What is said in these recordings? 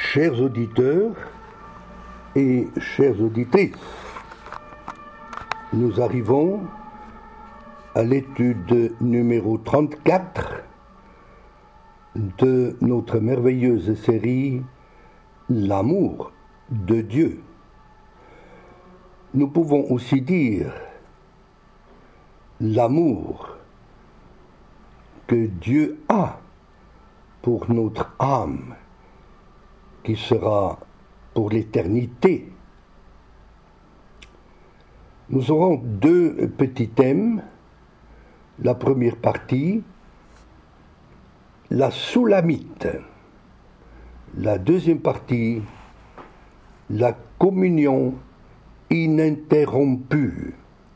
Chers auditeurs et chères auditrices, nous arrivons à l'étude numéro 34 de notre merveilleuse série L'amour de Dieu. Nous pouvons aussi dire l'amour que Dieu a pour notre âme, qui sera pour l'éternité. Nous aurons deux petits thèmes. La première partie, la Soulamite. La deuxième partie, la communion ininterrompue.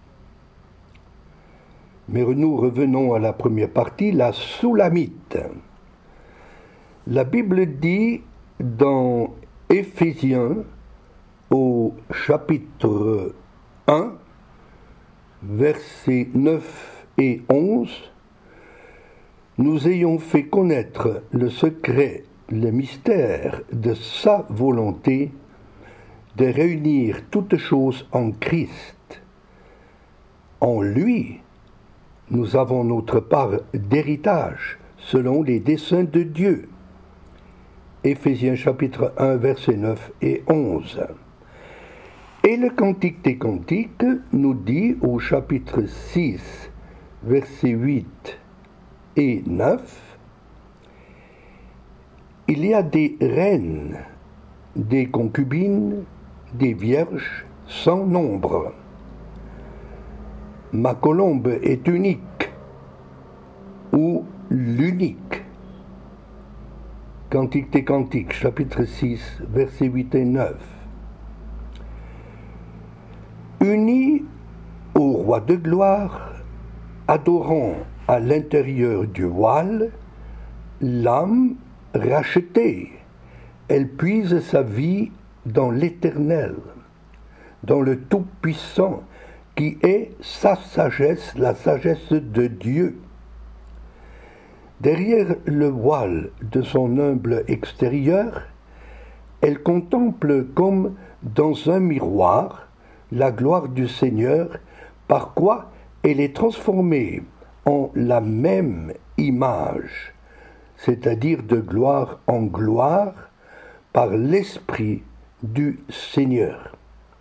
Mais nous revenons à la première partie, la Soulamite. La Bible dit dans Éphésiens au chapitre 1, versets 9 et 11, nous ayons fait connaître le secret, le mystère de sa volonté de réunir toutes choses en Christ. En lui, nous avons notre part d'héritage selon les desseins de Dieu. Éphésiens chapitre 1, versets 9 et 11. Et le Cantique des Cantiques nous dit au chapitre 6, versets 8 et 9, il y a des reines, des concubines, des vierges sans nombre. Ma colombe est unique, ou l'unique. Cantique des Cantiques, chapitre 6, versets 8 et 9. Unis au roi de gloire, adorant à l'intérieur du voile, l'âme rachetée, elle puise sa vie dans l'Éternel, dans le Tout-Puissant, qui est sa sagesse, la sagesse de Dieu. Derrière le voile de son humble extérieur, elle contemple comme dans un miroir la gloire du Seigneur, par quoi elle est transformée en la même image, c'est-à-dire de gloire en gloire, par l'Esprit du Seigneur.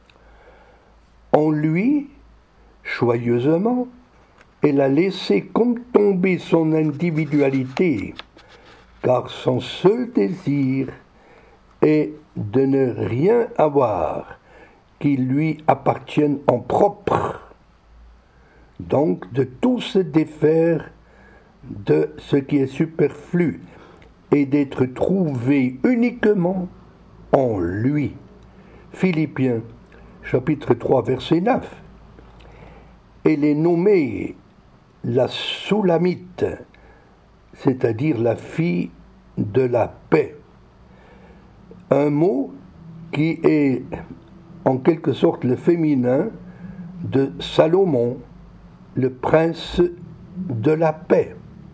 En lui, joyeusement, elle a laissé comme tomber son individualité, car son seul désir est de ne rien avoir qui lui appartienne en propre, donc de tout se défaire de ce qui est superflu et d'être trouvé uniquement en lui. Philippiens chapitre 3 verset 9. Elle est nommée la Soulamite, c'est-à-dire la fille de la paix. Un mot qui est en quelque sorte le féminin de Salomon, le prince de la paix.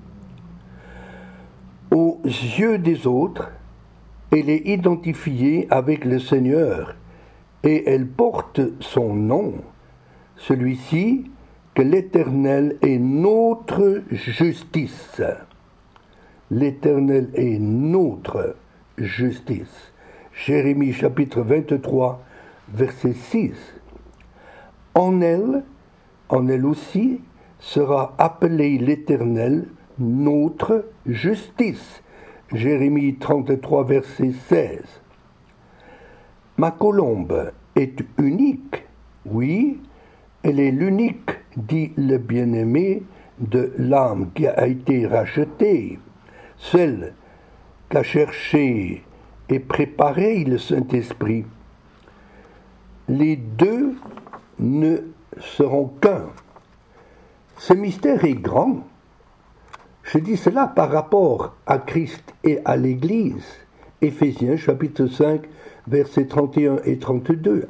Aux yeux des autres, elle est identifiée avec le Seigneur et elle porte son nom, celui-ci que l'Éternel est notre justice. L'Éternel est notre justice. Jérémie chapitre 23, verset 6. En elle aussi, sera appelé l'Éternel notre justice. Jérémie 33, verset 16. Ma colombe est unique, oui, elle est l'unique, dit le bien-aimé, de l'âme qui a été rachetée, celle qu'a cherché et préparé le Saint-Esprit. Les deux ne seront qu'un. Ce mystère est grand. Je dis cela par rapport à Christ et à l'Église. Éphésiens chapitre 5, versets 31 et 32.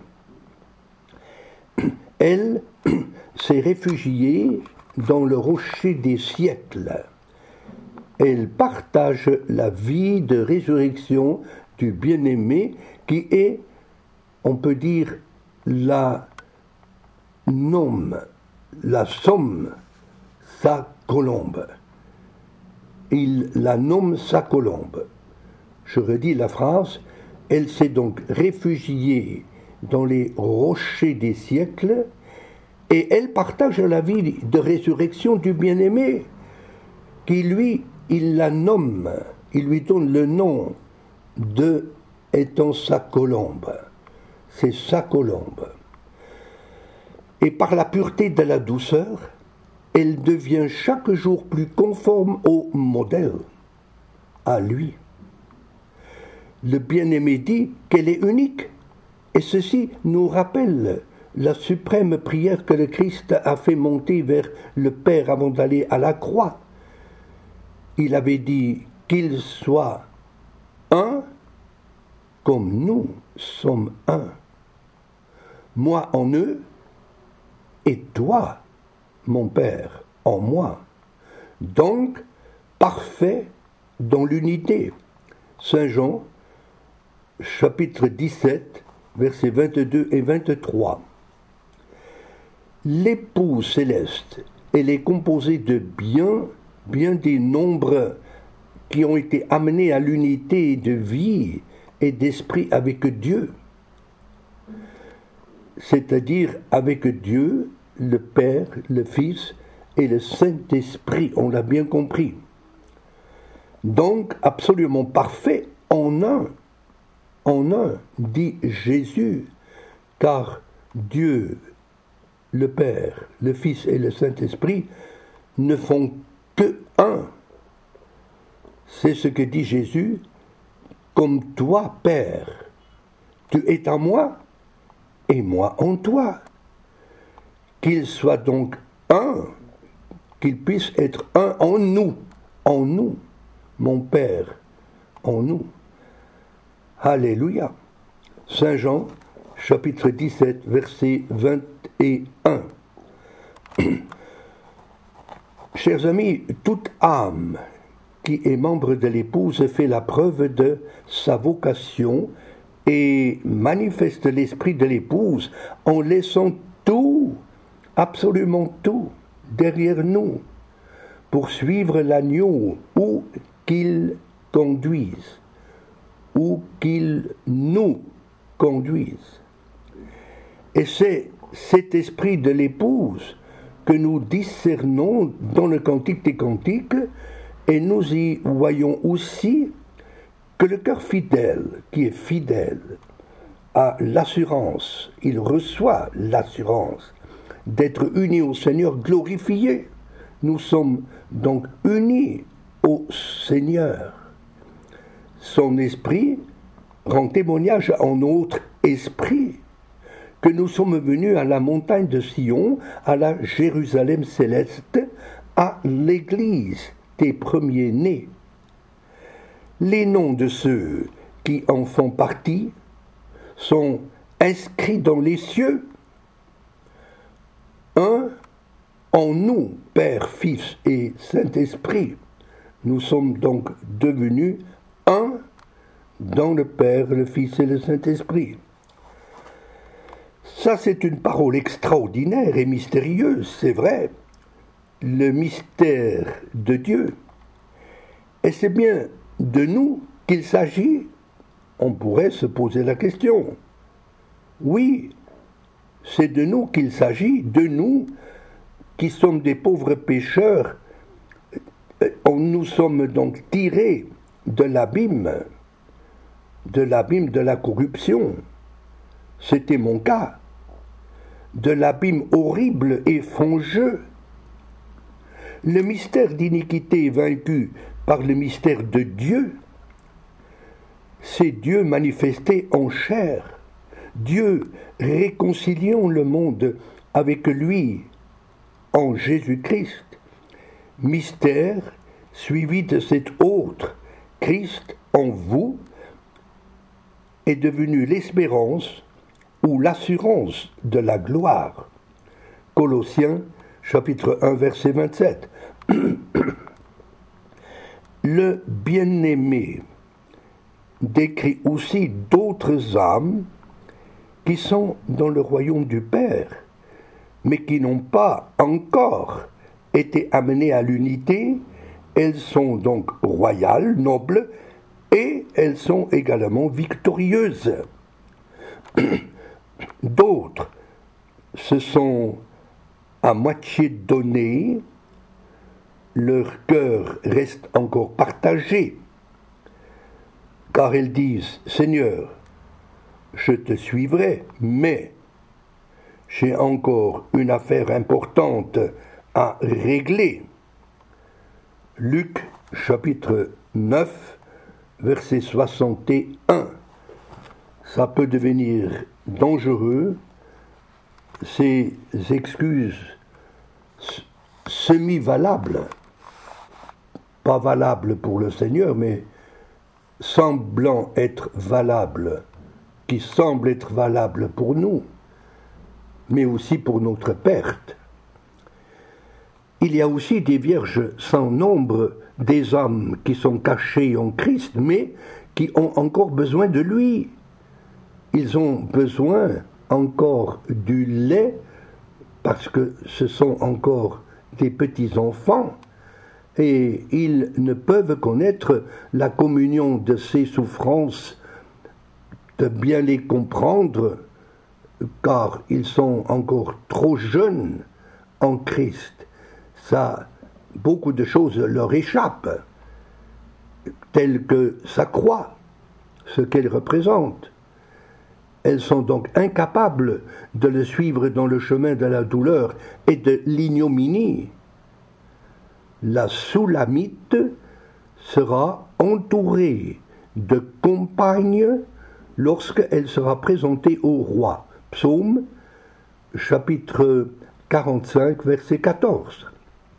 Elle s'est réfugiée dans le rocher des siècles. Elle partage la vie de résurrection du bien-aimé qui est, on peut dire, la somme, sa colombe. Il la nomme sa colombe. Je redis la phrase, elle s'est donc réfugiée dans les rochers des siècles et elle partage la vie de résurrection du bien-aimé qui lui, il la nomme, il lui donne le nom de étant sa colombe. C'est sa colombe. Et par la pureté de la douceur, elle devient chaque jour plus conforme au modèle, à lui. Le bien-aimé dit qu'elle est unique, et ceci nous rappelle la suprême prière que le Christ a fait monter vers le Père avant d'aller à la croix. Il avait dit qu'il soit un comme nous sommes un. Moi en eux et toi, mon Père, en moi. Donc, parfait dans l'unité. Saint Jean, chapitre 17, versets 22 et 23. L'épouse céleste, elle est composée de bien des nombres qui ont été amenés à l'unité de vie et d'esprit avec Dieu. C'est-à-dire avec Dieu, le Père, le Fils et le Saint-Esprit, on l'a bien compris. Donc, absolument parfait en un, dit Jésus, car Dieu, le Père, le Fils et le Saint-Esprit ne font que un. C'est ce que dit Jésus, comme toi, Père, tu es en moi et moi en toi. Qu'il soit donc un, qu'il puisse être un en nous, mon Père, en nous. Alléluia. Saint Jean, chapitre 17, verset 21. Chers amis, toute âme qui est membre de l'épouse fait la preuve de sa vocation et manifeste l'esprit de l'épouse en laissant tout, absolument tout, derrière nous, pour suivre l'agneau où qu'il conduise, où qu'il nous conduise. Et c'est cet esprit de l'épouse que nous discernons dans le Cantique des Cantiques, et nous y voyons aussi que le cœur fidèle, qui est fidèle, a l'assurance, il reçoit l'assurance d'être uni au Seigneur glorifié. Nous sommes donc unis au Seigneur. Son esprit rend témoignage en notre esprit que nous sommes venus à la montagne de Sion, à la Jérusalem céleste, à l'église des premiers-nés. Les noms de ceux qui en font partie sont inscrits dans les cieux. Un en nous, Père, Fils et Saint-Esprit. Nous sommes donc devenus un dans le Père, le Fils et le Saint-Esprit. Ça, c'est une parole extraordinaire et mystérieuse, c'est vrai. Le mystère de Dieu. Et c'est bien de nous qu'il s'agit. On pourrait se poser la question. Oui, c'est de nous qu'il s'agit, de nous qui sommes des pauvres pécheurs. Nous sommes donc tirés de l'abîme de la corruption. C'était mon cas. De l'abîme horrible et fangeux. Le mystère d'iniquité vaincu par le mystère de Dieu, c'est Dieu manifesté en chair. Dieu réconciliant le monde avec lui en Jésus-Christ. Mystère suivi de cet autre, Christ en vous, est devenu l'espérance ou l'assurance de la gloire. Colossiens chapitre 1 verset 27. Le bien-aimé décrit aussi d'autres âmes qui sont dans le royaume du Père, mais qui n'ont pas encore été amenées à l'unité. Elles sont donc royales, nobles, et elles sont également victorieuses. D'autres se sont à moitié donnés, leur cœur reste encore partagé, car elles disent « Seigneur, je te suivrai, mais j'ai encore une affaire importante à régler. » Luc chapitre 9, verset 61. Ça peut devenir dangereux, ces excuses semi-valables, pas valables pour le Seigneur, mais semblant être valables, qui semblent être valables pour nous, mais aussi pour notre perte. Il y a aussi des vierges sans nombre, des hommes qui sont cachés en Christ, mais qui ont encore besoin de lui. Ils ont besoin encore du lait, parce que ce sont encore des petits-enfants, et ils ne peuvent connaître la communion de ces souffrances, de bien les comprendre, car ils sont encore trop jeunes en Christ. Ça, beaucoup de choses leur échappent, telles que sa croix, ce qu'elle représente. Elles sont donc incapables de le suivre dans le chemin de la douleur et de l'ignominie. La Soulamite sera entourée de compagnes lorsqu'elle sera présentée au roi. Psaume, chapitre 45, verset 14.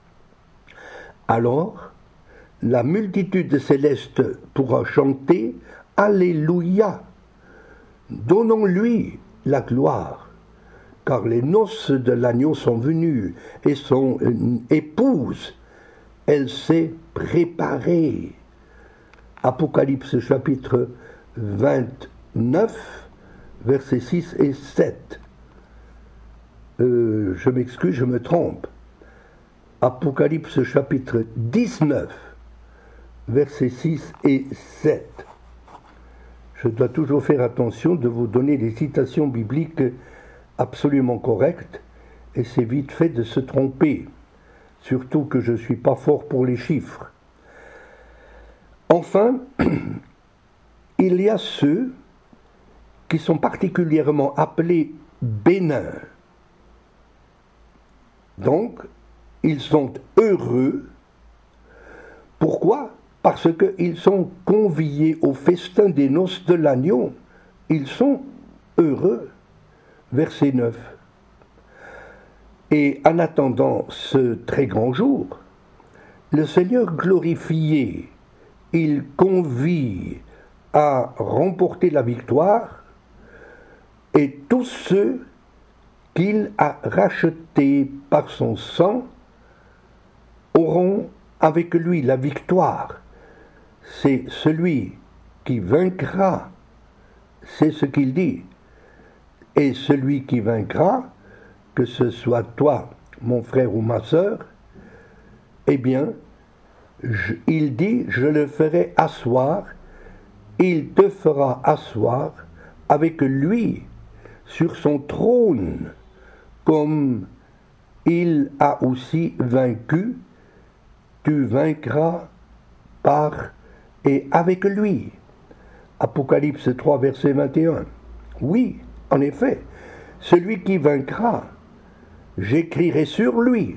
Alors, la multitude céleste pourra chanter « Alléluia ». Donnons-lui la gloire, car les noces de l'agneau sont venues et son épouse, elle s'est préparée. Apocalypse chapitre 29, versets 6 et 7. Je m'excuse, je me trompe. Apocalypse chapitre 19, versets 6 et 7. Je dois toujours faire attention de vous donner des citations bibliques absolument correctes, et c'est vite fait de se tromper, surtout que je ne suis pas fort pour les chiffres. Enfin, il y a ceux qui sont particulièrement appelés bénins. Donc, ils sont heureux. Pourquoi ? Parce qu'ils sont conviés au festin des noces de l'agneau. Ils sont heureux. Verset 9. Et en attendant ce très grand jour, le Seigneur glorifié, il convie à remporter la victoire, et tous ceux qu'il a rachetés par son sang auront avec lui la victoire. C'est celui qui vaincra, c'est ce qu'il dit. Et celui qui vaincra, que ce soit toi, mon frère ou ma sœur, eh bien, il dit, je le ferai asseoir, il te fera asseoir avec lui sur son trône, comme il a aussi vaincu, tu vaincras par et avec lui. Apocalypse 3, verset 21. Oui, en effet, celui qui vaincra, j'écrirai sur lui,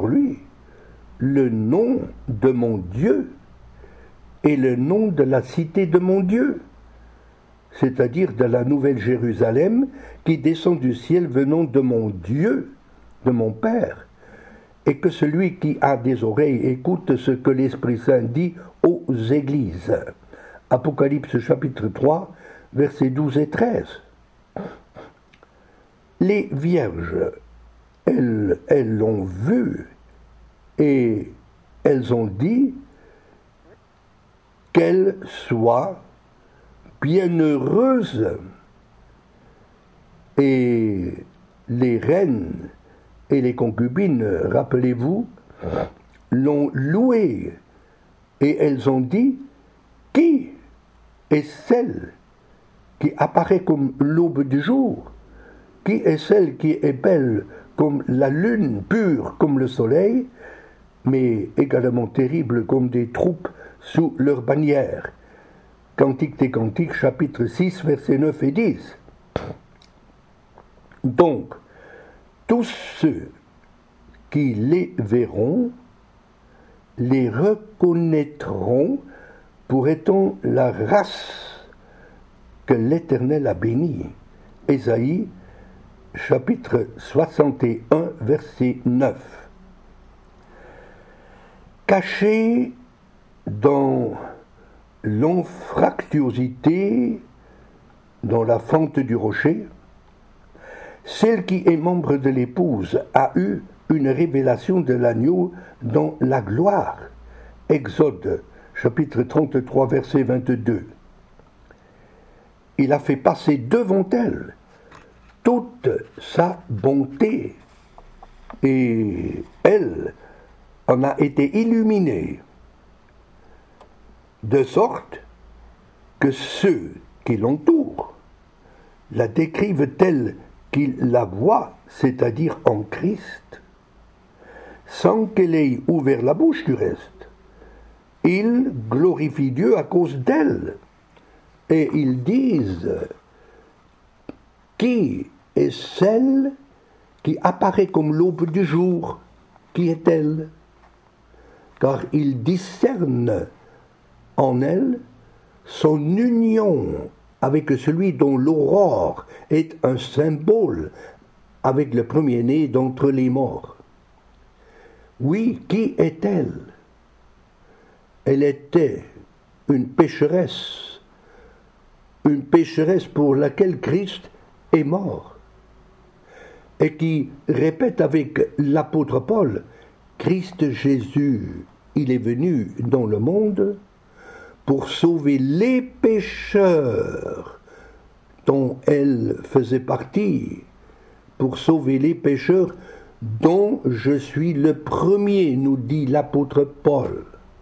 le nom de mon Dieu et le nom de la cité de mon Dieu, c'est-à-dire de la nouvelle Jérusalem qui descend du ciel venant de mon Dieu, de mon Père, et que celui qui a des oreilles écoute ce que l'Esprit Saint dit aux églises. Apocalypse chapitre 3, versets 12 et 13. Les vierges, elles l'ont vu et elles ont dit qu'elle soit bienheureuse. Et les reines et les concubines, rappelez-vous, l'ont loué. Et elles ont dit, qui est celle qui apparaît comme l'aube du jour? Qui est celle qui est belle comme la lune, pure comme le soleil, mais également terrible comme des troupes sous leur bannière? Cantique des Cantiques, chapitre 6, versets 9 et 10. Donc, tous ceux qui les verront, les reconnaîtront pour étant la race que l'Éternel a bénie. Ésaïe, chapitre 61, verset 9. Caché dans l'anfractuosité, dans la fente du rocher, celle qui est membre de l'épouse a eu une révélation de l'agneau dans la gloire. Exode, chapitre 33, verset 22. Il a fait passer devant elle toute sa bonté, et elle en a été illuminée, de sorte que ceux qui l'entourent la décrivent telle qu'ils la voient, c'est-à-dire en Christ, sans qu'elle ait ouvert la bouche du reste. Ils glorifient Dieu à cause d'elle, et ils disent, qui est celle qui apparaît comme l'aube du jour? Qui est-elle? Car ils discernent en elle son union avec celui dont l'aurore est un symbole, avec le premier-né d'entre les morts. Oui, qui est-elle? Elle était une pécheresse pour laquelle Christ est mort, et qui répète avec l'apôtre Paul, Christ Jésus, il est venu dans le monde pour sauver les pécheurs dont elle faisait partie, pour sauver les pécheurs dont je suis le premier, nous dit l'apôtre Paul.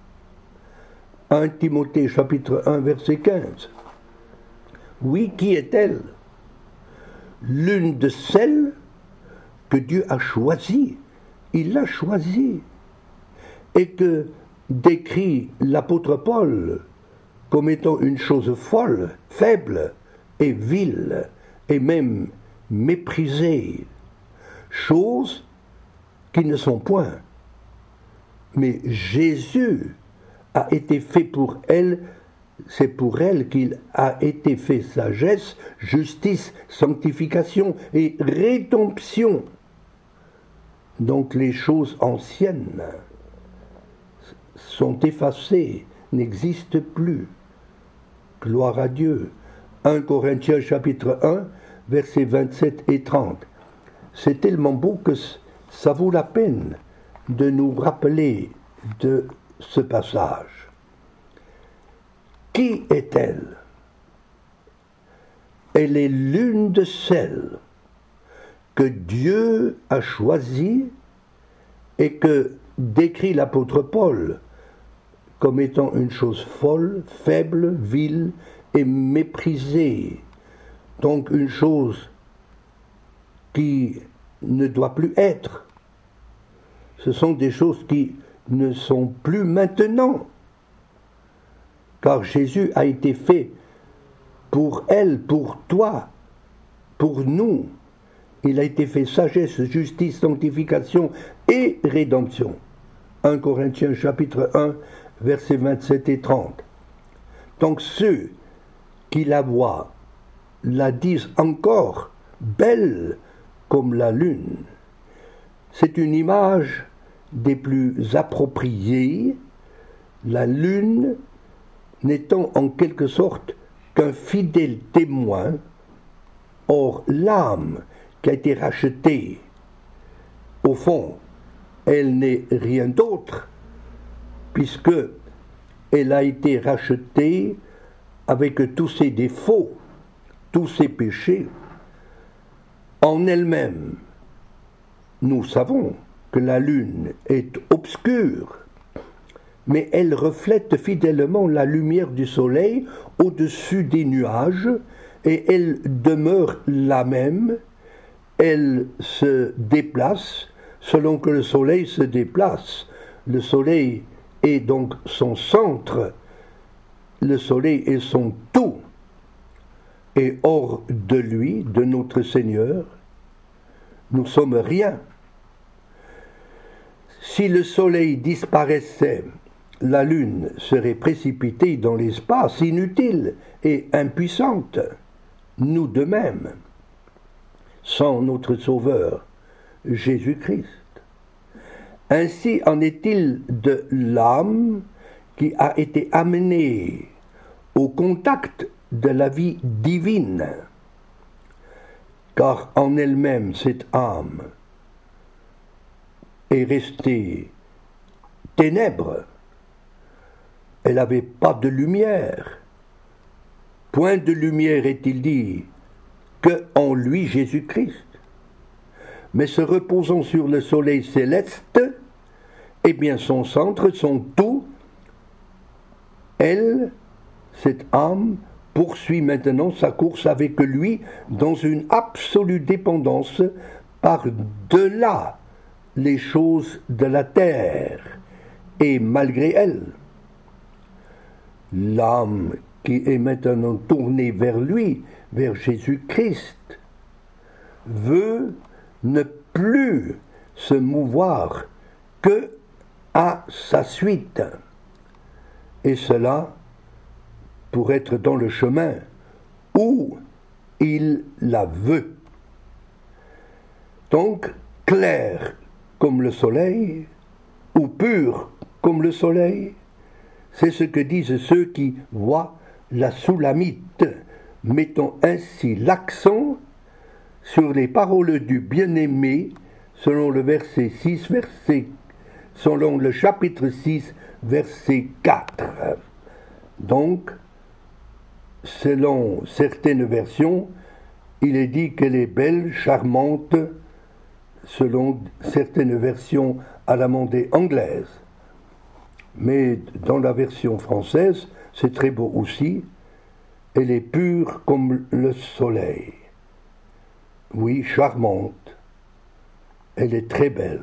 1 Timothée chapitre 1 verset 15. Oui, qui est-elle? L'une de celles que Dieu a choisies. Il l'a choisie. Et que décrit l'apôtre Paul comme étant une chose folle, faible et vile, et même méprisée. Choses qui ne sont point. Mais Jésus a été fait pour elle, c'est pour elle qu'il a été fait sagesse, justice, sanctification et rédemption. Donc les choses anciennes sont effacées, n'existent plus. Gloire à Dieu. 1 Corinthiens chapitre 1, versets 27 et 30. C'est tellement beau que ça vaut la peine de nous rappeler de ce passage. Qui est-elle? Elle est l'une de celles que Dieu a choisies et que décrit l'apôtre Paul comme étant une chose folle, faible, vile et méprisée. Donc une chose qui ne doit plus être. Ce sont des choses qui ne sont plus maintenant. Car Jésus a été fait pour elle, pour toi, pour nous. Il a été fait sagesse, justice, sanctification et rédemption. 1 Corinthiens chapitre 1, versets 27 et 30. Donc ceux qui la voient la disent encore belle comme la lune. C'est une image des plus appropriées, la lune n'étant en quelque sorte qu'un fidèle témoin. Or l'âme qui a été rachetée, au fond, elle n'est rien d'autre, puisque elle a été rachetée avec tous ses défauts, tous ses péchés, en elle-même, nous savons que la lune est obscure, mais elle reflète fidèlement la lumière du soleil au-dessus des nuages, et elle demeure la même, elle se déplace selon que le soleil se déplace. Le soleil est donc son centre, le soleil est son tout, et hors de lui, de notre Seigneur, nous sommes rien. Si le soleil disparaissait, la lune serait précipitée dans l'espace, inutile et impuissante, nous de même, sans notre Sauveur, Jésus-Christ. Ainsi en est-il de l'âme qui a été amenée au contact de la vie divine, car en elle-même cette âme est restée ténèbres. Elle n'avait pas de lumière. Point de lumière, est-il dit, que en lui Jésus-Christ. Mais se reposant sur le soleil céleste, eh bien son centre, son tout, elle, cette âme, poursuit maintenant sa course avec lui dans une absolue dépendance par-delà les choses de la terre, et malgré elle. L'âme qui est maintenant tournée vers lui, vers Jésus-Christ, veut ne plus se mouvoir que à sa suite, et cela pour être dans le chemin où il la veut. Donc, clair comme le soleil, ou pur comme le soleil, c'est ce que disent ceux qui voient la Soulamite, mettant ainsi l'accent sur les paroles du bien-aimé, selon le verset 6, selon le chapitre 6, verset 4. Donc, selon certaines versions, il est dit qu'elle est belle, charmante, selon certaines versions alamandées anglaises. Mais dans la version française, c'est très beau aussi, elle est pure comme le soleil. Oui, charmante, elle est très belle.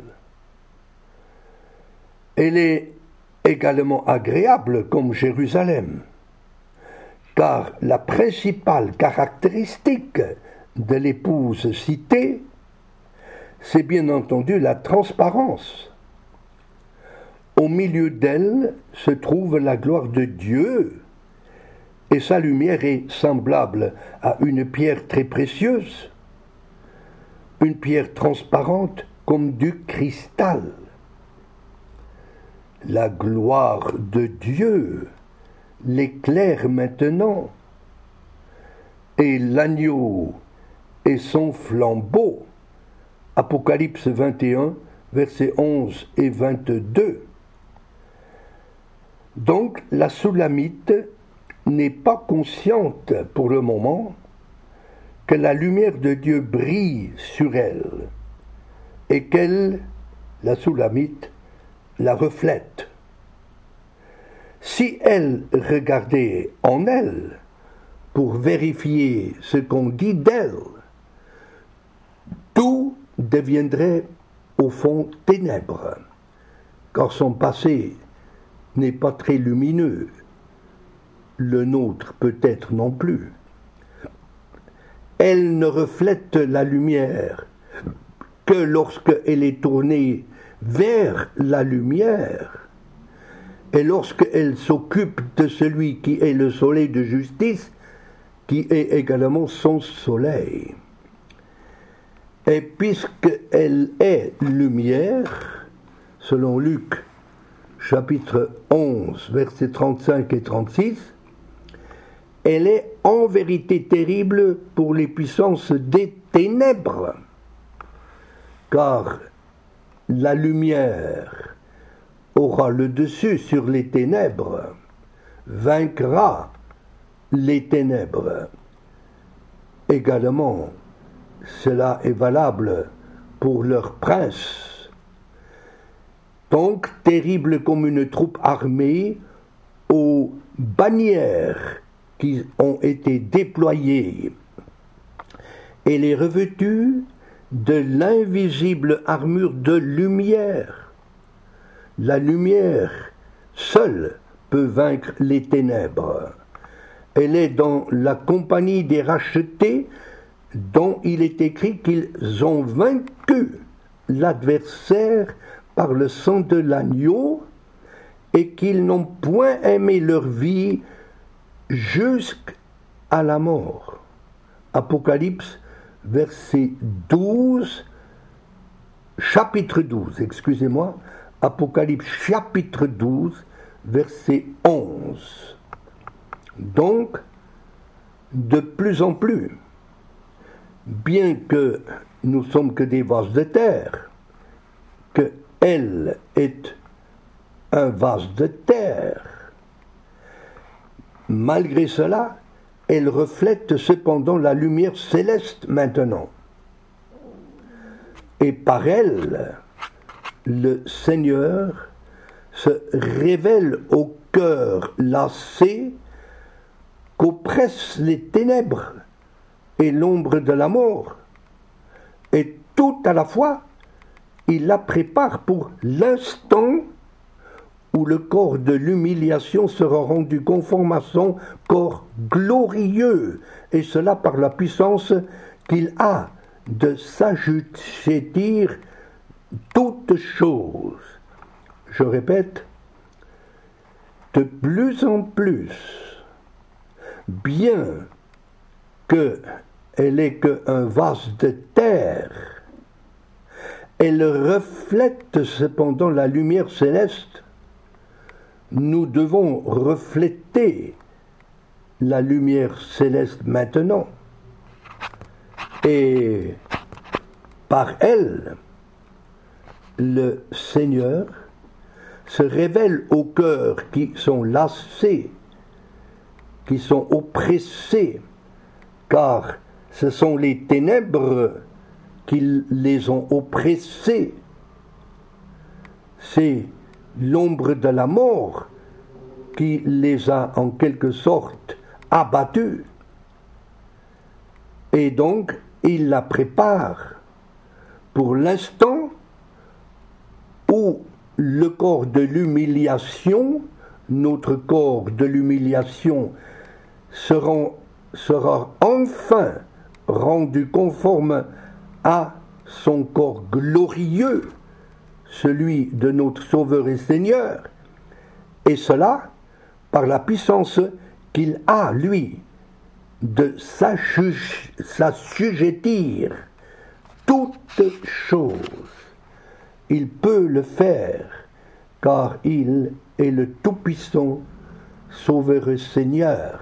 Elle est également agréable comme Jérusalem, car la principale caractéristique de l'épouse citée, c'est bien entendu la transparence. Au milieu d'elle se trouve la gloire de Dieu, et sa lumière est semblable à une pierre très précieuse, une pierre transparente comme du cristal. La gloire de Dieu l'éclaire maintenant, et l'agneau et son flambeau. Apocalypse 21, versets 11 et 22. Donc la Soulamite n'est pas consciente pour le moment que la lumière de Dieu brille sur elle et qu'elle, la Soulamite, la reflète. Si elle regardait en elle pour vérifier ce qu'on dit d'elle, tout deviendrait au fond ténèbres, car son passé n'est pas très lumineux, le nôtre peut-être non plus. Elle ne reflète la lumière que lorsqu'elle est tournée vers la lumière, et lorsqu'elle s'occupe de celui qui est le soleil de justice, qui est également son soleil. Et puisqu'elle est lumière, selon Luc, chapitre 11, versets 35 et 36, elle est en vérité terrible pour les puissances des ténèbres, car la lumière aura le dessus sur les ténèbres, vaincra les ténèbres. Également, cela est valable pour leur prince. Donc, terrible comme une troupe armée, aux bannières qui ont été déployées, et les revêtus de l'invisible armure de lumière. La lumière seule peut vaincre les ténèbres. Elle est dans la compagnie des rachetés, dont il est écrit qu'ils ont vaincu l'adversaire par le sang de l'agneau et qu'ils n'ont point aimé leur vie jusqu'à la mort. Apocalypse, chapitre 12, Apocalypse chapitre 12, verset 11. Donc, de plus en plus, bien que nous sommes que des vases de terre, que elle est un vase de terre, malgré cela, elle reflète cependant la lumière céleste maintenant. Et par elle, le Seigneur se révèle au cœur lassé qu'oppressent les ténèbres et l'ombre de la mort. Et tout à la fois, il la prépare pour l'instant où le corps de l'humiliation sera rendu conforme à son corps glorieux, et cela par la puissance qu'il a de s'assujettir toutes choses. Je répète, de plus en plus, bien qu'elle est qu'un vase de terre, elle reflète cependant la lumière céleste. Nous devons refléter la lumière céleste maintenant. Et par elle, le Seigneur se révèle aux cœurs qui sont lassés, qui sont oppressés, car ce sont les ténèbres qui les ont oppressés. C'est l'ombre de la mort qui les a en quelque sorte abattus. Et donc, il la prépare pour l'instant où le corps de l'humiliation, notre corps de l'humiliation, sera enfin rendu conforme à son corps glorieux, celui de notre Sauveur et Seigneur, et cela par la puissance qu'il a, lui, de s'assujettir toutes choses. Il peut le faire, car il est le Tout-Puissant, Sauveur et Seigneur.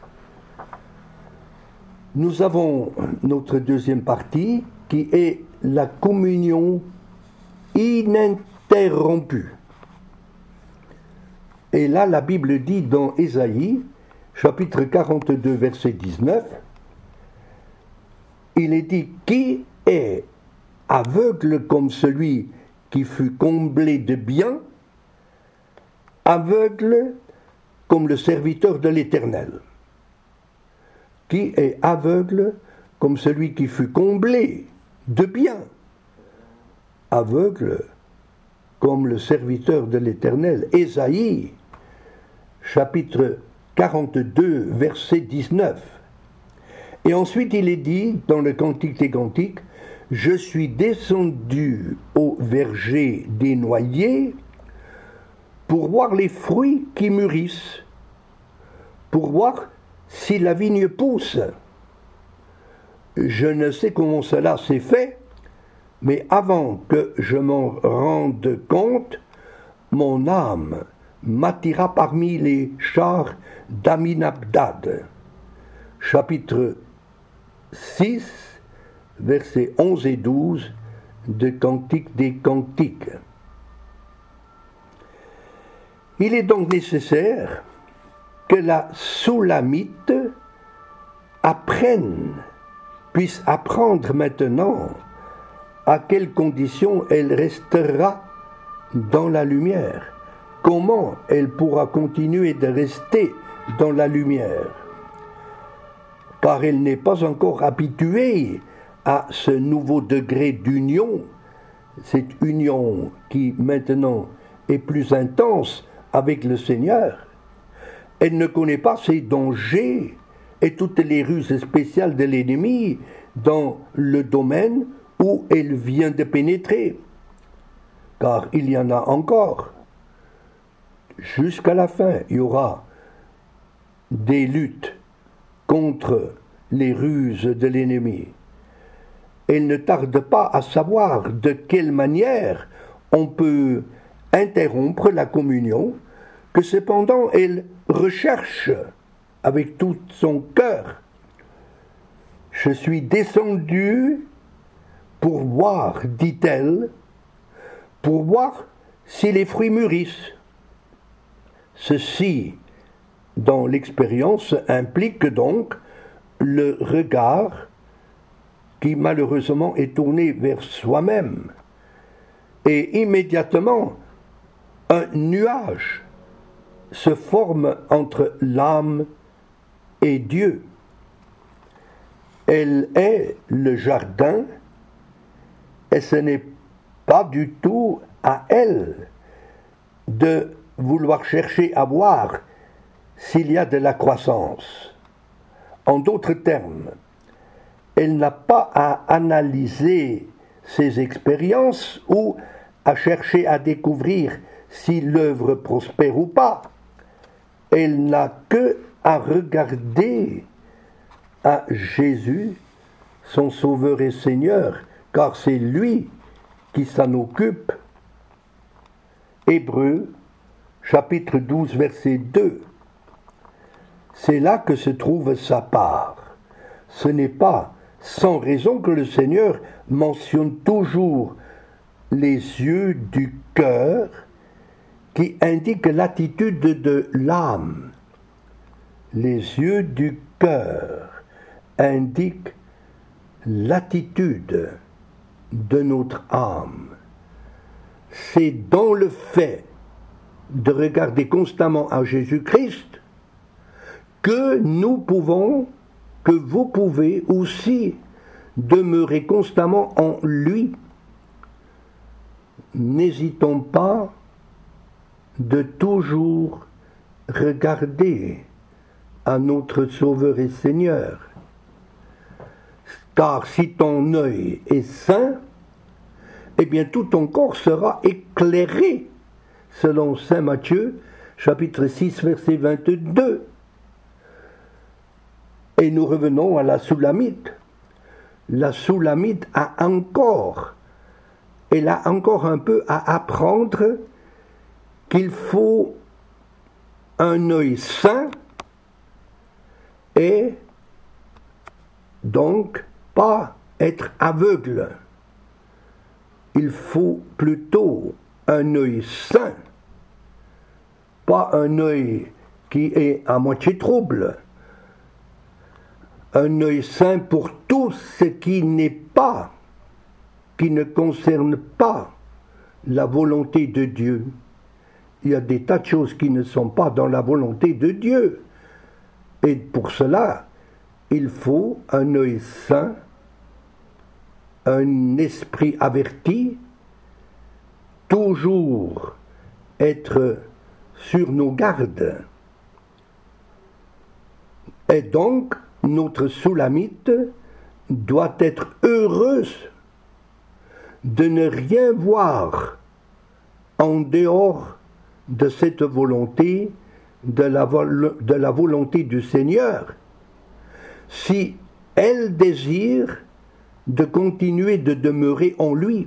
Nous avons notre deuxième partie, qui est la communion ininterrompue. Et là, la Bible dit dans Ésaïe, chapitre 42, verset 19, il est dit « Qui est aveugle comme celui qui fut comblé de biens, aveugle comme le serviteur de l'Éternel. Qui est aveugle comme celui qui fut comblé de biens, aveugle comme le serviteur de l'Éternel. » Ésaïe, chapitre 42, verset 19. Et ensuite il est dit dans le Cantique des Cantiques, « Je suis descendu au verger des noyers pour voir les fruits qui mûrissent, pour voir si la vigne pousse. Je ne sais comment cela s'est fait, mais avant que je m'en rende compte, mon âme m'attira parmi les chars d'Aminabdad. » Chapitre 6, versets 11 et 12 de Cantique des Cantiques. Il est donc nécessaire que la Soulamite puisse apprendre maintenant à quelles conditions elle restera dans la lumière. Comment elle pourra continuer de rester dans la lumière? Car elle n'est pas encore habituée à ce nouveau degré d'union, cette union qui maintenant est plus intense avec le Seigneur. Elle ne connaît pas ces dangers et toutes les ruses spéciales de l'ennemi dans le domaine où elle vient de pénétrer. Car il y en a encore. Jusqu'à la fin, il y aura des luttes contre les ruses de l'ennemi. Elle ne tarde pas à savoir de quelle manière on peut interrompre la communion, que cependant elle recherche avec tout son cœur. Je suis descendue pour voir, dit-elle, pour voir si les fruits mûrissent. Ceci, dans l'expérience, implique donc le regard qui malheureusement est tourné vers soi-même. Et immédiatement, un nuage se forme entre l'âme et Dieu. Elle est le jardin et ce n'est pas du tout à elle de vouloir chercher à voir s'il y a de la croissance. En d'autres termes, elle n'a pas à analyser ses expériences ou à chercher à découvrir si l'œuvre prospère ou pas. Elle n'a que à regarder à Jésus, son Sauveur et Seigneur, car c'est lui qui s'en occupe. Hébreux, chapitre 12, verset 2. C'est là que se trouve sa part. Ce n'est pas sans raison que le Seigneur mentionne toujours les yeux du cœur qui indiquent l'attitude de l'âme. Les yeux du cœur indiquent l'attitude de notre âme. C'est dans le fait de regarder constamment à Jésus-Christ que nous pouvons, que vous pouvez aussi demeurer constamment en lui. N'hésitons pas de toujours regarder à notre Sauveur et Seigneur. Car si ton œil est sain, eh bien tout ton corps sera éclairé, selon saint Matthieu, chapitre 6, verset 22. Et nous revenons à la Soulamite. La Soulamite elle a encore un peu à apprendre qu'il faut un œil sain et donc pas être aveugle. Il faut plutôt un œil sain, pas un œil qui est à moitié trouble. Un œil sain pour tout ce qui n'est pas, qui ne concerne pas la volonté de Dieu. Il y a des tas de choses qui ne sont pas dans la volonté de Dieu. Et pour cela, il faut un œil sain, un esprit averti, toujours être sur nos gardes. Et donc, notre Soulamite doit être heureuse de ne rien voir en dehors de cette volonté, de la volonté du Seigneur, si elle désire de continuer de demeurer en lui.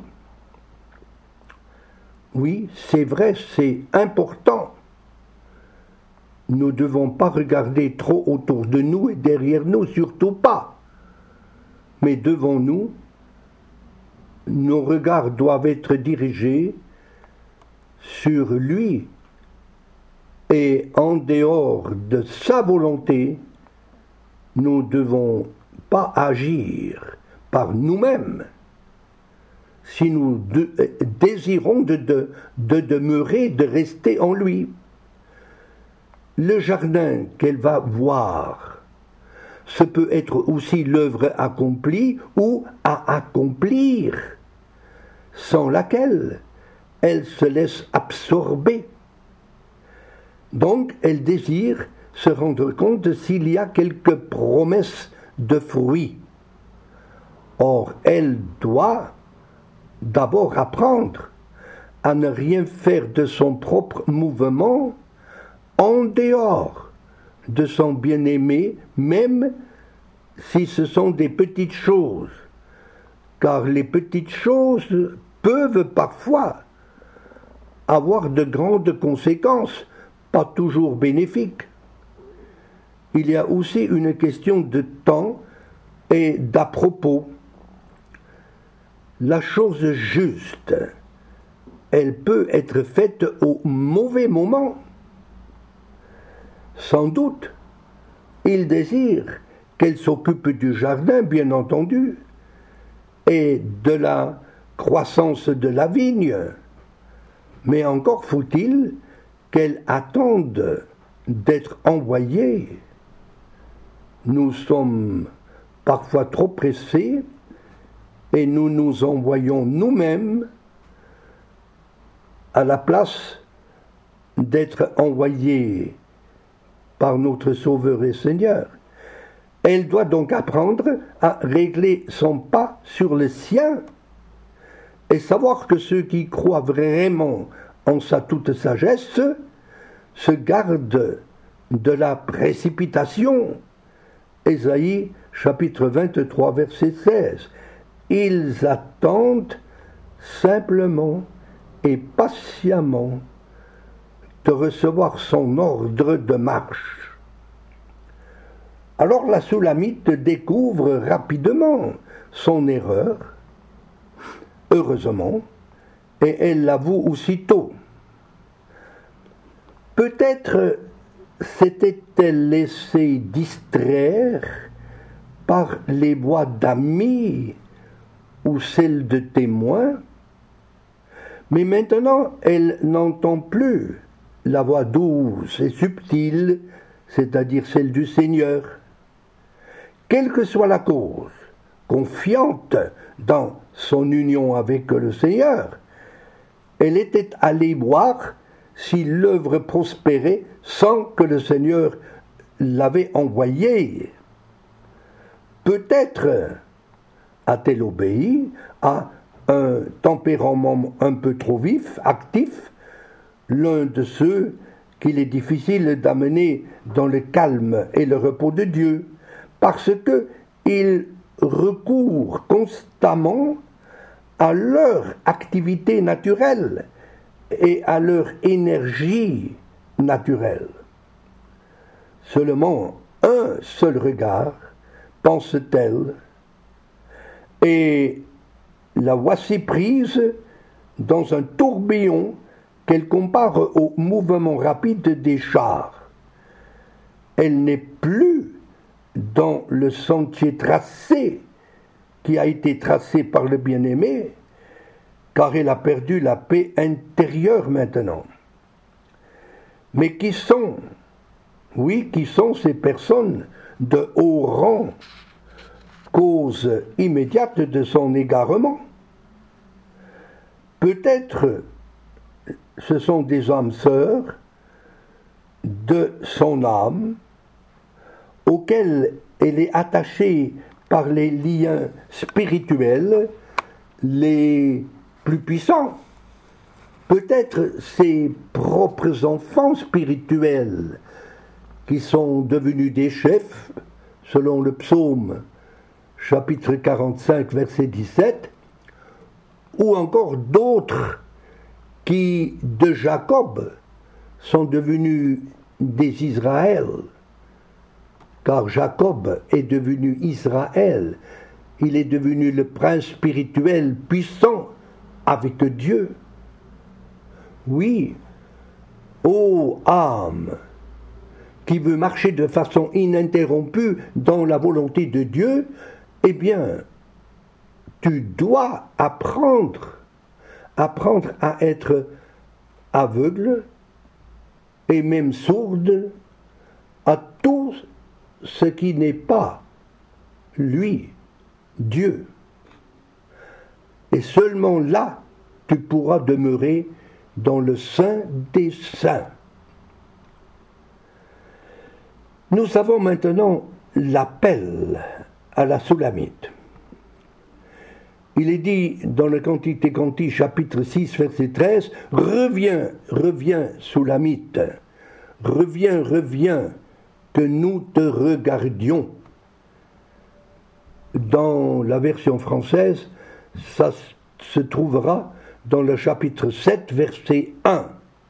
Oui, c'est vrai, c'est important. Nous ne devons pas regarder trop autour de nous et derrière nous, surtout pas. Mais devant nous, nos regards doivent être dirigés sur lui, Et en dehors de sa volonté, nous ne devons pas agir par nous-mêmes si nous désirons de demeurer, de rester en lui. Le jardin qu'elle va voir, ce peut être aussi l'œuvre accomplie ou à accomplir, sans laquelle elle se laisse absorber. Donc, elle désire se rendre compte s'il y a quelques promesses de fruits. Or, elle doit d'abord apprendre à ne rien faire de son propre mouvement en dehors de son bien-aimé, même si ce sont des petites choses, car les petites choses peuvent parfois avoir de grandes conséquences, pas toujours bénéfiques. Il y a aussi une question de temps et d'à propos. La chose juste, elle peut être faite au mauvais moment. Sans doute, il désire qu'elle s'occupe du jardin, bien entendu, et de la croissance de la vigne. Mais encore faut-il qu'elle attende d'être envoyée. Nous sommes parfois trop pressés et nous nous envoyons nous-mêmes à la place d'être envoyés par notre Sauveur et Seigneur. Elle doit donc apprendre à régler son pas sur le sien et savoir que ceux qui croient vraiment en sa toute sagesse se gardent de la précipitation. Ésaïe chapitre 23 verset 16. Ils attendent simplement et patiemment de recevoir son ordre de marche. Alors la Soulamite découvre rapidement son erreur, heureusement, et elle l'avoue aussitôt. Peut-être s'était-elle laissée distraire par les voix d'amis ou celles de témoins, mais maintenant elle n'entend plus la voix douce et subtile, c'est-à-dire celle du Seigneur. Quelle que soit la cause, confiante dans son union avec le Seigneur, elle était allée voir si l'œuvre prospérait sans que le Seigneur l'avait envoyée. Peut-être a-t-elle obéi à un tempérament un peu trop vif, actif, l'un de ceux qu'il est difficile d'amener dans le calme et le repos de Dieu, parce qu'ils recourent constamment à leur activité naturelle et à leur énergie naturelle. Seulement un seul regard, pense-t-elle, et la voici prise dans un tourbillon qu'elle compare au mouvement rapide des chars. Elle n'est plus dans le sentier tracé qui a été tracé par le bien-aimé, car elle a perdu la paix intérieure maintenant. Mais qui sont ces personnes de haut rang, cause immédiate de son égarement? Peut-être ce sont des âmes sœurs de son âme, auxquelles elle est attachée par les liens spirituels les plus puissants. Peut-être ses propres enfants spirituels qui sont devenus des chefs, selon le psaume chapitre 45 verset 17, ou encore d'autres qui, de Jacob, sont devenus des Israël, car Jacob est devenu Israël, il est devenu le prince spirituel puissant avec Dieu. Oui, ô âme, qui veut marcher de façon ininterrompue dans la volonté de Dieu, eh bien, tu dois apprendre à être aveugle et même sourde à tout ce qui n'est pas lui, Dieu. Et seulement là, tu pourras demeurer dans le Saint des Saints. Nous avons maintenant l'appel à la Soulamite. Il est dit dans le Cantique des Cantiques, chapitre 6, verset 13, « Reviens, reviens, Soulamite, reviens, reviens, que nous te regardions. » Dans la version française, ça se trouvera dans le chapitre 7, verset 1.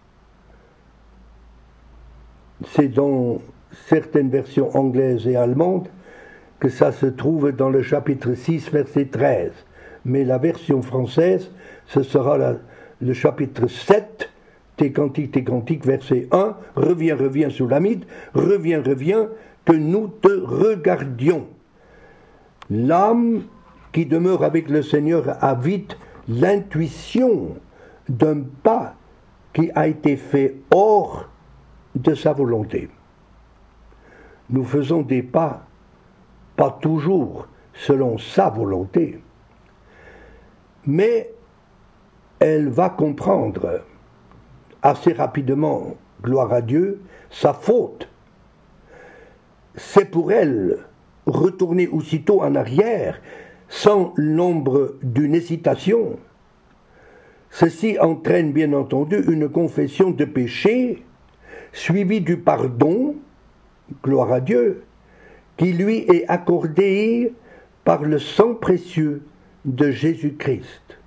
C'est dans certaines versions anglaises et allemandes que ça se trouve dans le chapitre 6, verset 13. Mais la version française, ce sera le chapitre 7 des Cantiques, verset 1. « Reviens, reviens, Soulamite, reviens, reviens, que nous te regardions. » L'âme qui demeure avec le Seigneur a vite l'intuition d'un pas qui a été fait hors de sa volonté. Nous faisons des pas, pas toujours selon sa volonté, mais elle va comprendre assez rapidement, gloire à Dieu, sa faute. C'est pour elle retourner aussitôt en arrière, sans l'ombre d'une hésitation. Ceci entraîne bien entendu une confession de péché, suivie du pardon, gloire à Dieu, qui lui est accordé par le sang précieux de Jésus-Christ.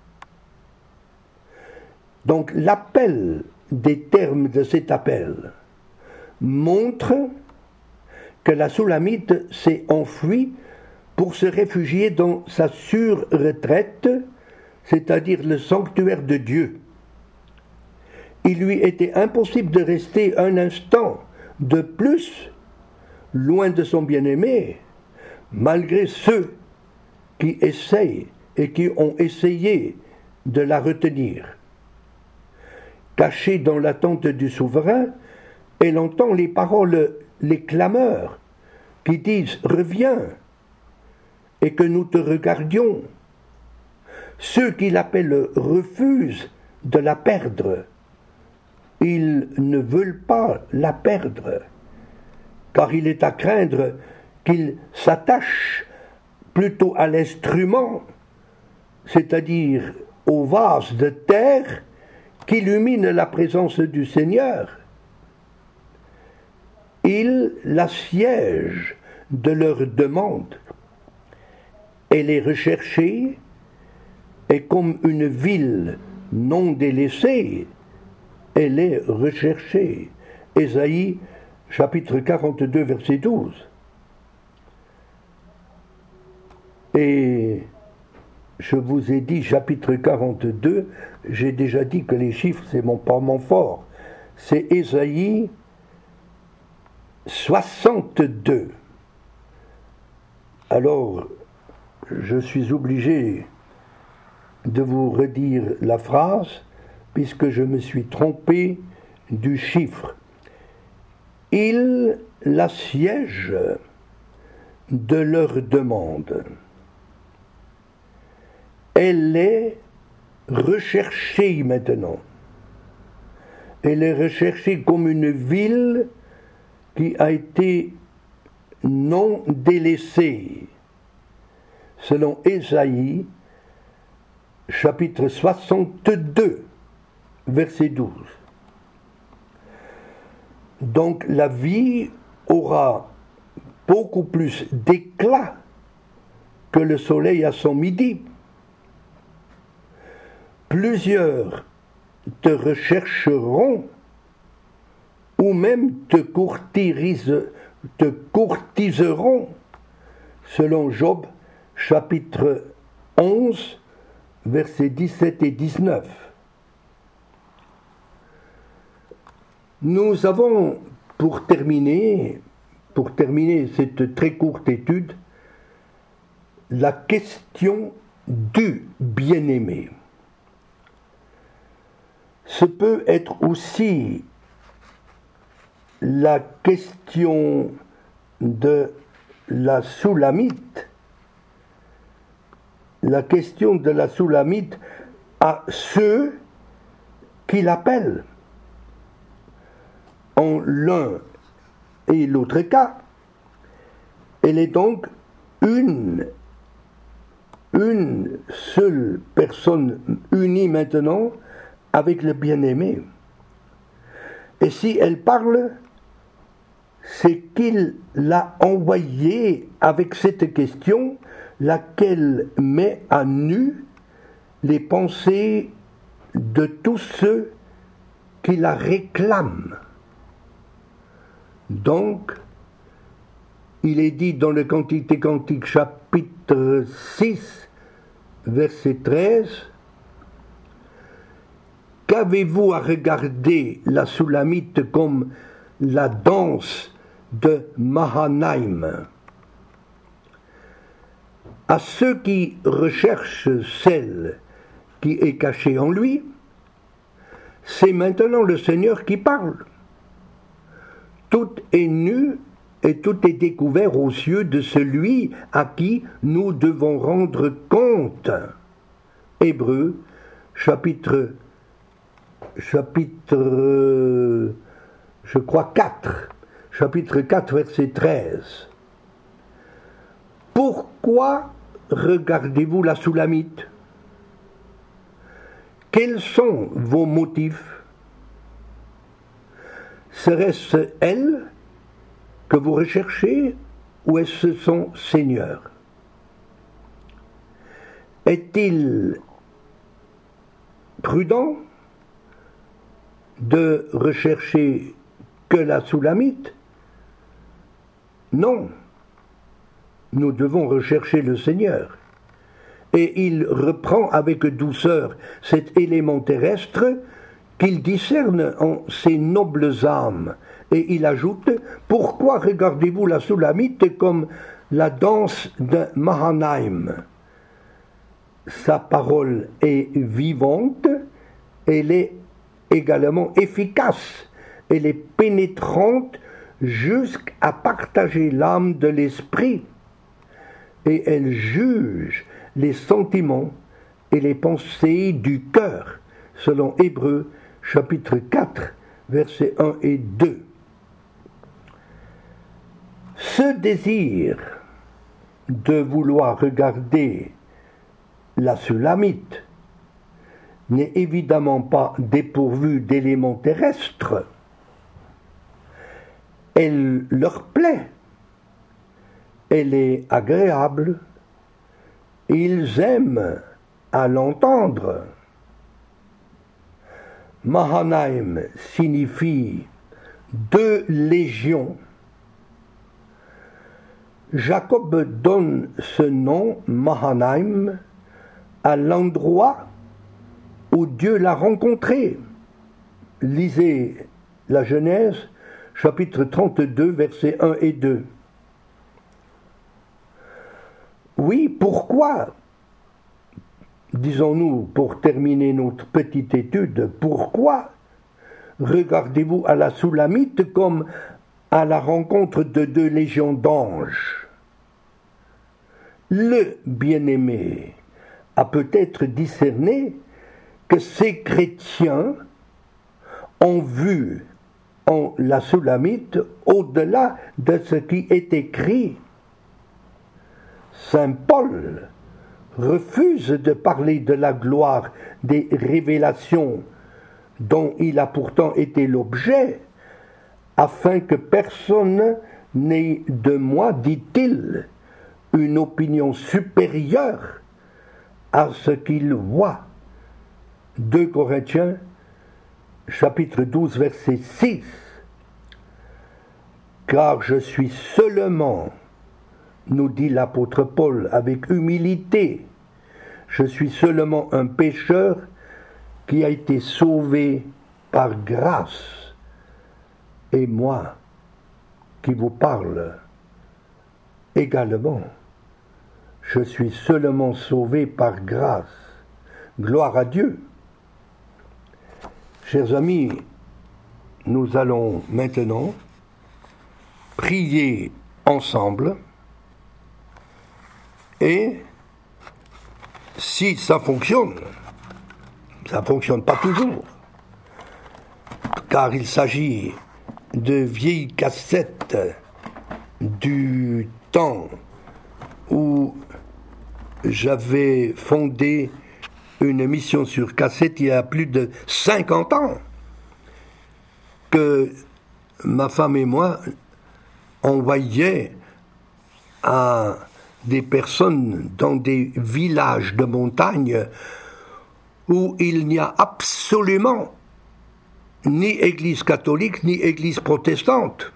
Donc l'appel des termes de cet appel montre que la Soulamite s'est enfuie pour se réfugier dans sa sûre retraite, c'est-à-dire le sanctuaire de Dieu. Il lui était impossible de rester un instant de plus loin de son bien-aimé, malgré ceux qui essayent et qui ont essayé de la retenir. Cachée dans l'attente du souverain, elle entend les paroles, les clameurs qui disent « Reviens !» et que nous te regardions. Ceux qui l'appellent refusent de la perdre. Ils ne veulent pas la perdre, car il est à craindre qu'il s'attache plutôt à l'instrument, c'est-à-dire au vase de terre qui illumine la présence du Seigneur. Ils l'assiègent de leurs demandes. Elle est recherchée et comme une ville non délaissée, elle est recherchée. Ésaïe, chapitre 42, verset 12. Et je vous ai dit, chapitre 42, j'ai déjà dit que les chiffres, c'est pas mon fort. C'est Ésaïe 62. Alors, je suis obligé de vous redire la phrase, puisque je me suis trompé du chiffre. Ils l'assiègent de leur demande. Elle est recherchée maintenant. Elle est recherchée comme une ville qui a été non délaissée. Selon Ésaïe, chapitre 62, verset 12. Donc la vie aura beaucoup plus d'éclat que le soleil à son midi. Plusieurs te rechercheront ou même te courtiseront, selon Job, chapitre 11, versets 17 et 19. Nous avons, pour terminer cette très courte étude, la question du bien-aimé. Ce peut être aussi la question de la Soulamite, à ceux qui l'appellent. En l'un et l'autre cas, elle est donc une seule personne unie maintenant avec le bien-aimé. Et si elle parle, c'est qu'il l'a envoyée avec cette question, laquelle met à nu les pensées de tous ceux qui la réclament. Donc, il est dit dans le Cantique des Cantiques, chapitre 6, verset 13, « Qu'avez-vous à regarder la Soulamite comme la danse de Mahanaïm ?» À ceux qui recherchent celle qui est cachée en lui, c'est maintenant le Seigneur qui parle. Tout est nu et tout est découvert aux yeux de celui à qui nous devons rendre compte. Hébreux, chapitre 4, verset 13. Pourquoi regardez-vous la Soulamite? Quels sont vos motifs? Serait-ce elle que vous recherchez ou est-ce son Seigneur? Est-il prudent de rechercher que la Soulamite? Non, nous devons rechercher le Seigneur. Et il reprend avec douceur cet élément terrestre qu'il discerne en ces nobles âmes. Et il ajoute, « Pourquoi regardez-vous la Soulamite comme la danse de Mahanaïm ?» Sa parole est vivante, elle est également efficace, elle est pénétrante jusqu'à partager l'âme de l'esprit, et elle juge les sentiments et les pensées du cœur, selon Hébreux, chapitre 4, versets 1 et 2. Ce désir de vouloir regarder la Soulamite n'est évidemment pas dépourvu d'éléments terrestres. Elle leur plaît, elle est agréable, ils aiment à l'entendre. Mahanaïm signifie 2 légions. Jacob donne ce nom, Mahanaïm, à l'endroit où Dieu l'a rencontré. Lisez la Genèse, chapitre 32, versets 1 et 2. Oui, pourquoi, disons-nous, pour terminer notre petite étude, pourquoi regardez-vous à la Soulamite comme à la rencontre de 2 légions d'anges? Le bien-aimé a peut-être discerné que ces chrétiens ont vu en la Soulamite au-delà de ce qui est écrit. Saint Paul refuse de parler de la gloire des révélations dont il a pourtant été l'objet, afin que personne n'ait de moi, dit-il, une opinion supérieure à ce qu'il voit. 2 Corinthiens, chapitre 12, verset 6. Car je suis seulement, nous dit l'apôtre Paul avec humilité, je suis seulement un pécheur qui a été sauvé par grâce. Et moi, qui vous parle également, je suis seulement sauvé par grâce. Gloire à Dieu. Chers amis, nous allons maintenant prier ensemble et si ça fonctionne pas toujours, car il s'agit de vieilles cassettes du temps où j'avais fondé une émission sur cassette il y a plus de 50 ans, que ma femme et moi envoyions à des personnes dans des villages de montagne où il n'y a absolument ni église catholique ni église protestante.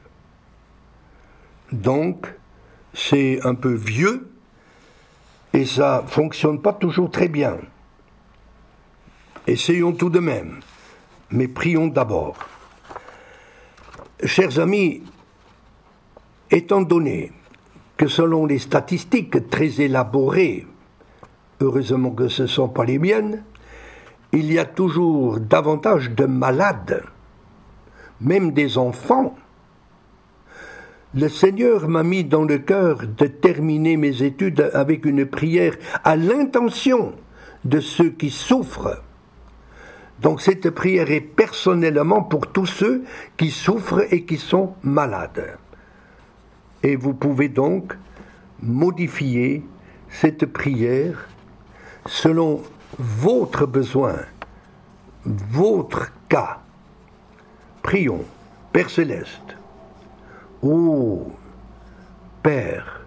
Donc, c'est un peu vieux et ça ne fonctionne pas toujours très bien. Essayons tout de même, mais prions d'abord. Chers amis, étant donné que selon les statistiques très élaborées, heureusement que ce ne sont pas les miennes, il y a toujours davantage de malades, même des enfants. Le Seigneur m'a mis dans le cœur de terminer mes études avec une prière à l'intention de ceux qui souffrent. Donc cette prière est personnellement pour tous ceux qui souffrent et qui sont malades. Et vous pouvez donc modifier cette prière selon votre besoin, votre cas. Prions, Père Céleste. Ô Père,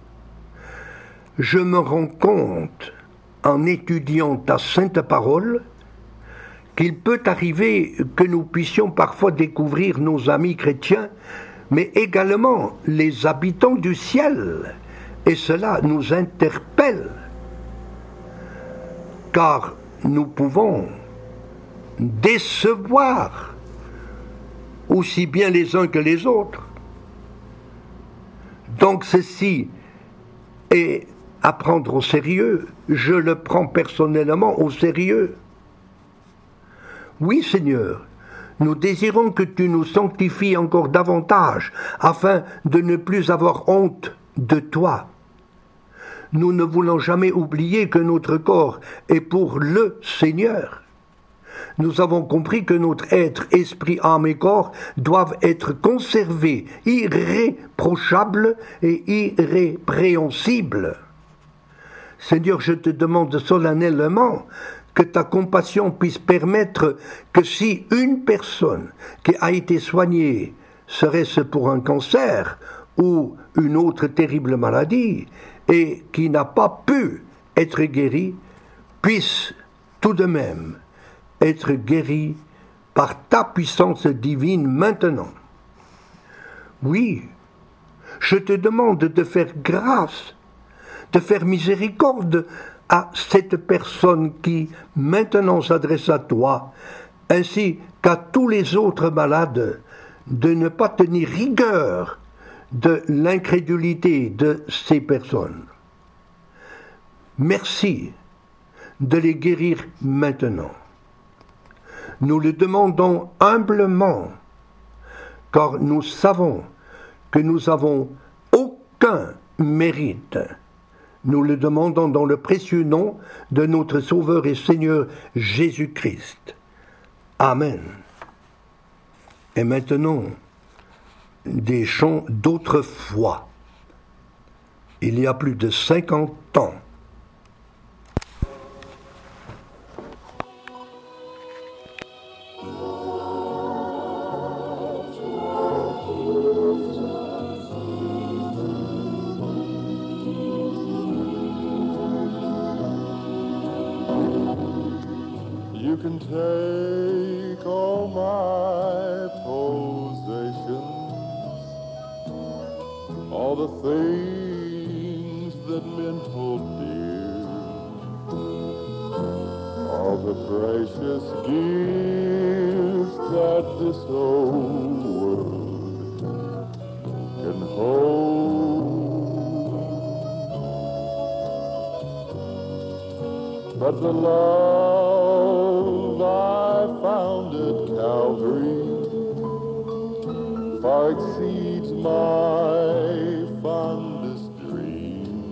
je me rends compte en étudiant ta sainte parole qu'il peut arriver que nous puissions parfois découvrir nos amis chrétiens, mais également les habitants du ciel, et cela nous interpelle, car nous pouvons décevoir aussi bien les uns que les autres. Donc ceci est à prendre au sérieux, je le prends personnellement au sérieux. Oui, Seigneur, nous désirons que tu nous sanctifies encore davantage, afin de ne plus avoir honte de toi. Nous ne voulons jamais oublier que notre corps est pour le Seigneur. Nous avons compris que notre être, esprit, âme et corps doivent être conservés, irréprochables et irrépréhensibles. Seigneur, je te demande solennellement que ta compassion puisse permettre que si une personne qui a été soignée, serait-ce pour un cancer ou une autre terrible maladie, et qui n'a pas pu être guérie, puisse tout de même être guérie par ta puissance divine maintenant. Oui, je te demande de faire grâce, de faire miséricorde à cette personne qui maintenant s'adresse à toi, ainsi qu'à tous les autres malades, de ne pas tenir rigueur de l'incrédulité de ces personnes. Merci de les guérir maintenant. Nous le demandons humblement, car nous savons que nous n'avons aucun mérite. Nous le demandons dans le précieux nom de notre Sauveur et Seigneur Jésus-Christ. Amen. Et maintenant, des chants d'autrefois. Il y a plus de 50 ans. You can take all my possessions, all the things that men hold dear, all the precious gifts that this old world can hold. But the love I found at Calvary far exceeds my fondest dream.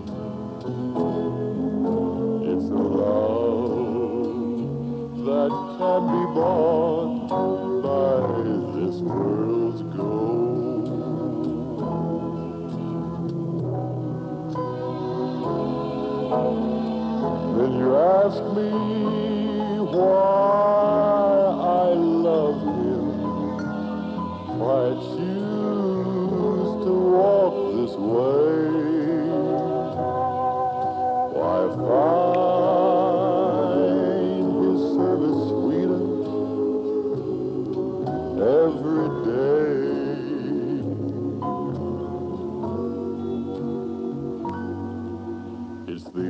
It's a love that can be bought by this world's gold. Then you ask me why I love him, why I choose to walk this way, why I find his service sweeter every day. It's the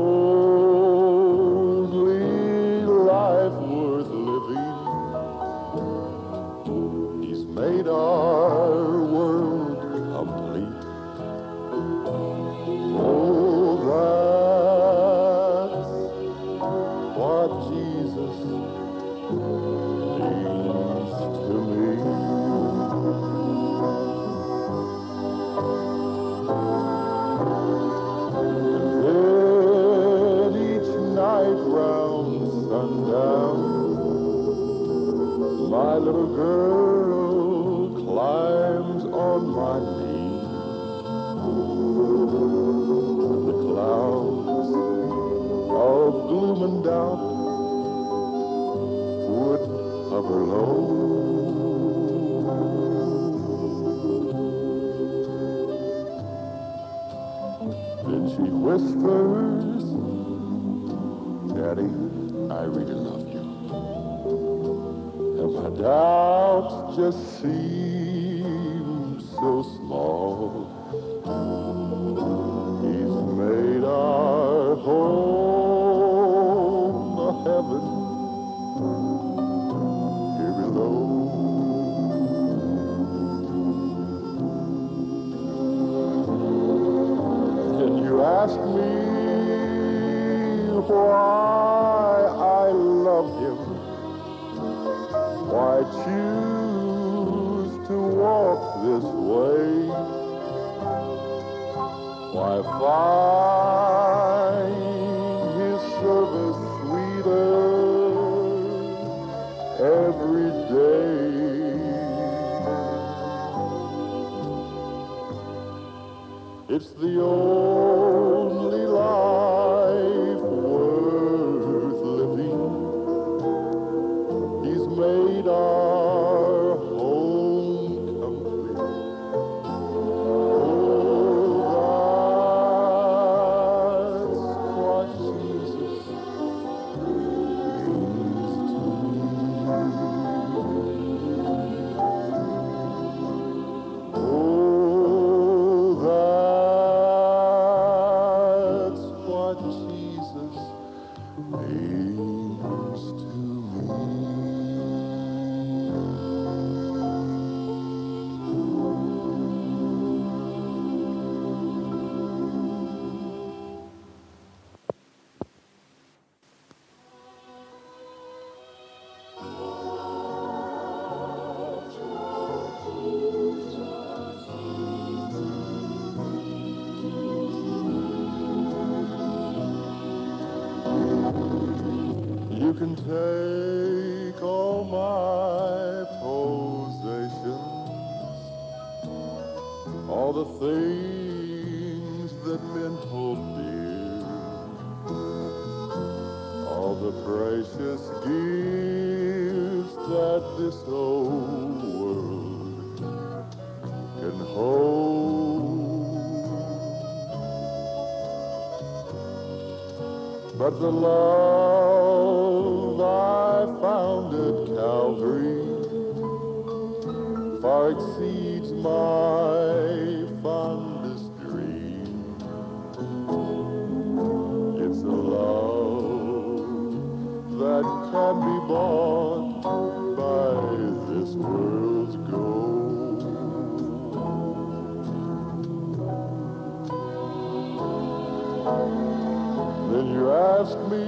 only life worth living. He's made our world complete. Oh, that's what Jesus means to me. And then each night round sundown, my little girl climbs on my knee. The clouds of gloom and doubt would hover low. Then she whispers, Daddy, I really love you. And my doubts just seem so small. He's made our home a heaven here below. And you ask me why I love him, why choose to walk this way, why find his service sweeter every day. It's the only life worth living. He's made our home complete. Oh, that's what Jesus means to me. Oh, that's what Jesus means to me. You can take all my possessions, all the things that men hold dear, all the precious gifts that this old world can hold. But the love I found at Calvary far exceeds my fondest dream. It's a love that can be bought by this world's gold. Then you ask me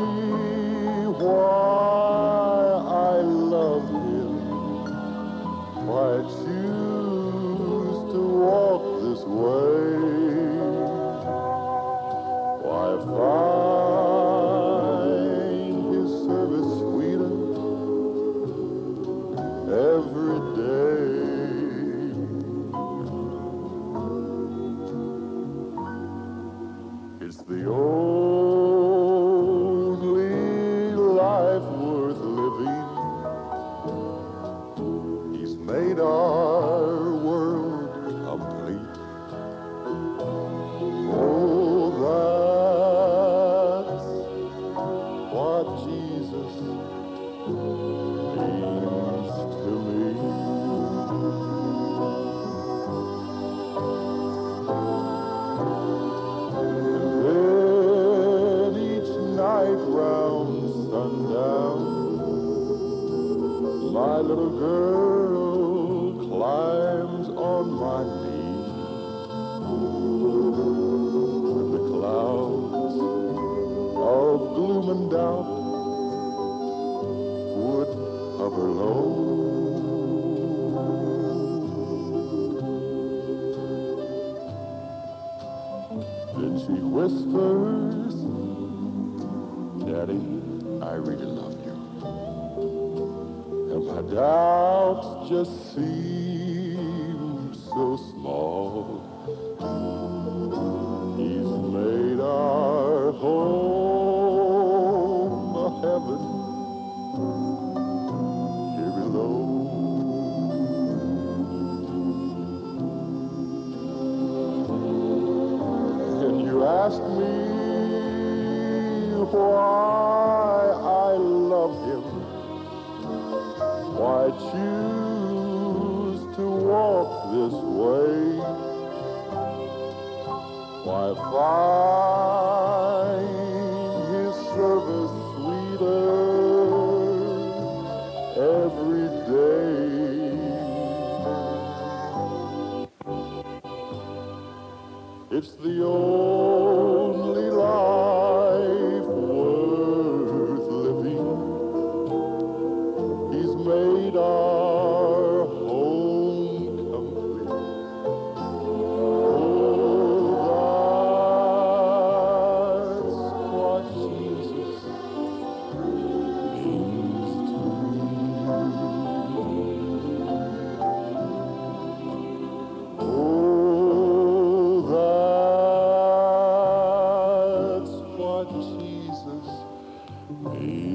why I love him, why I choose to walk this way, why I find his service sweeter every day. It's the only life worth living. He's made our world complete. Oh, that's what Jesus means to me. Then each night round sundown, my little girl climbs on my knee. When the clouds of gloom and doubt would hover low, then she whispers, Daddy, I really love you. And my doubts just seem so small. He's made our home a heaven here below. And you ask me why I love him, why choose to walk this way, why find his service sweeter every day. It's the only life worth living. He's made our home complete. Oh, that's what Jesus means to me. Oh, that's what Jesus means.